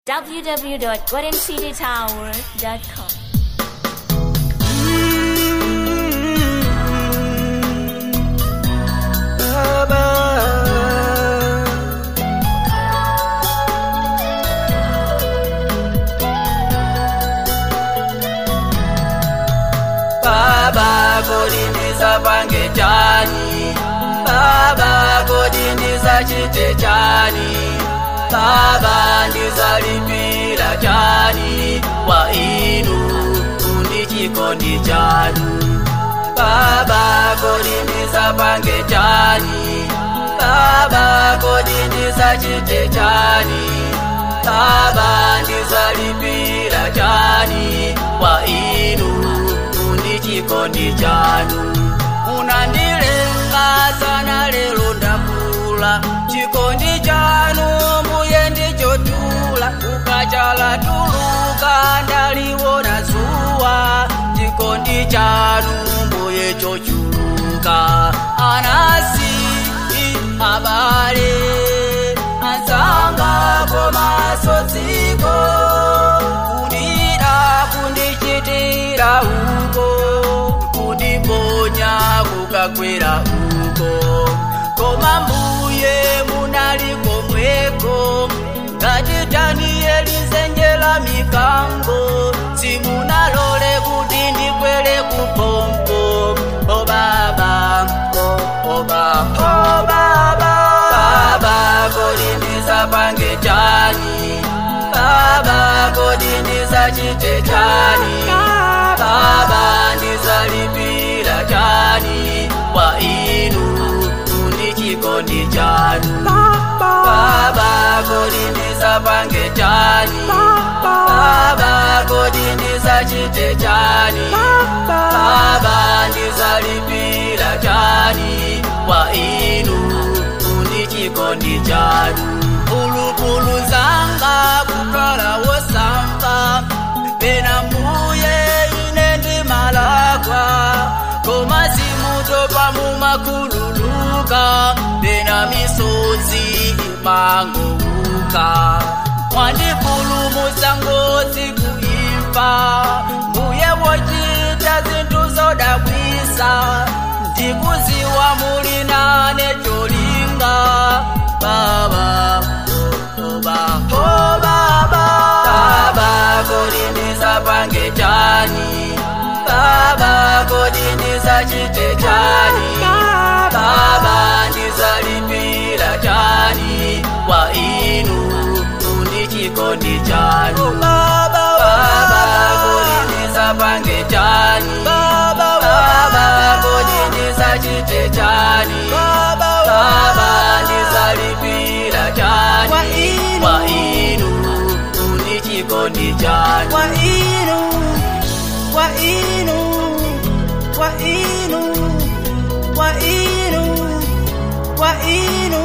www.goldencitytower.com. Baba kodiniza pange chani, Baba kodiniza chite chani, Baba ndizalipira chani, wa inu undichikondi chanu. Baba kodiniza pange chani, Baba kodiniza chite chani, Baba ndizalipira chani, wa inu chikondi chanu. Unandilenga sana lero ndakula, chikondi chanu mbuye ndichotula, ukachala tuluka ndaliwona zuwa, chikondi chanu mbuye chochuluka. Anasi abale anzanga komasoziko, kundida kundichitira kukakwera uko, koma mbuye munaliko mweko, ngati Danieli zenjela mikango, simunalole kuti ndikwere kupompo. O Baba, o Baba, Baba kodiniza pange chani, Baba kodiniza chite chani, Baba ndizalipira chani, wa inu undichikondi chanu. Baba kodiniza pange chani, Baba kodiniza chite chani, Baba ndizalipira chani, wa inu undichikondi chanu. Pulupulu zanga kukala wosamba, pena mbuye ine ndi malakwa, koma simutopa mumakululuka, pena misozi imangouka. Mwandipulumutsa ngozi kuimfa, mbuye wochita zinthu zodabwisa, ndikuziwa muli nane cholinga. Baba, oh Baba, Baba kodiniza pange chani, Baba kodiniza chite chani, Baba ndizalipira chani, wa inu undichikondi chanu. Baba kodiniza pange chani, Baba kodiniza chite chani, Baba ndizalipira chani, wa inu undichikondi chanu. Wa inu, wa inu, wa inu, wa inu, wa inu.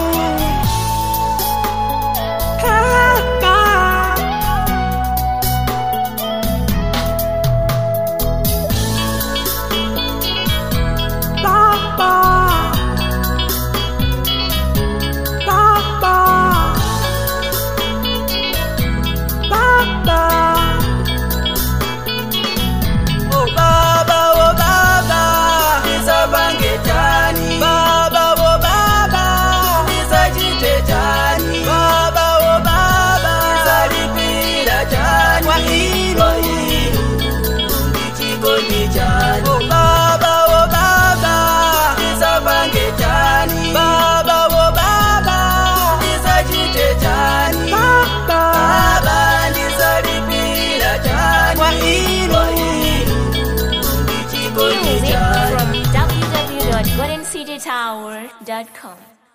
Music from www.goldencitytower.com.